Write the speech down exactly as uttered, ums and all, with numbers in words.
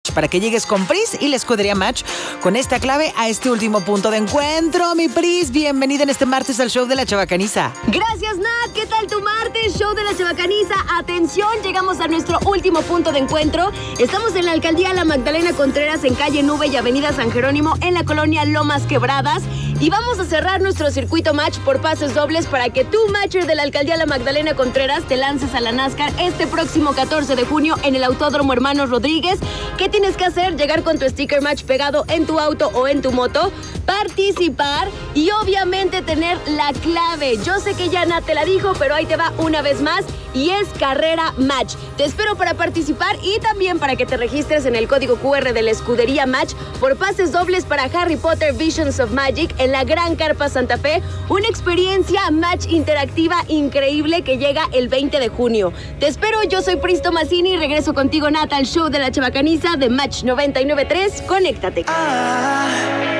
para que llegues con Pris y la escudería Match con esta clave a este último punto de encuentro. Mi Pris, bienvenida en este martes al show de la Chabacaniza. Gracias, Nat. ¿Qué tal tu martes? Show de la Chabacaniza. Atención, llegamos a nuestro último punto de encuentro. Estamos en la alcaldía La Magdalena Contreras, en calle Nube y avenida San Jerónimo, en la colonia Lomas Quebradas. Y vamos a cerrar nuestro circuito Match por pases dobles para que tú, Matcher de la alcaldía La Magdalena Contreras, te lances a la NASCAR este próximo catorce de junio en el Autódromo Hermanos Rodríguez. ¿Qué tienes que hacer? Llegar con tu sticker Match pegado en tu auto o en tu moto, participar y obviamente tener la clave. Yo sé que ya Nat te la dijo, pero ahí te va una vez más y es Carrera Match. Te espero para participar y también para que te registres en el código cu erre de la escudería Match por pases dobles para Harry Potter Visions of Magic en la Gran Carpa Santa Fe, una experiencia Match interactiva increíble que llega el veinte de junio. Te espero, yo soy Pris Tomasini y regreso contigo, Nat, al show de la Chabacaniza de Match noventa y nueve punto tres. Conéctate. Ah.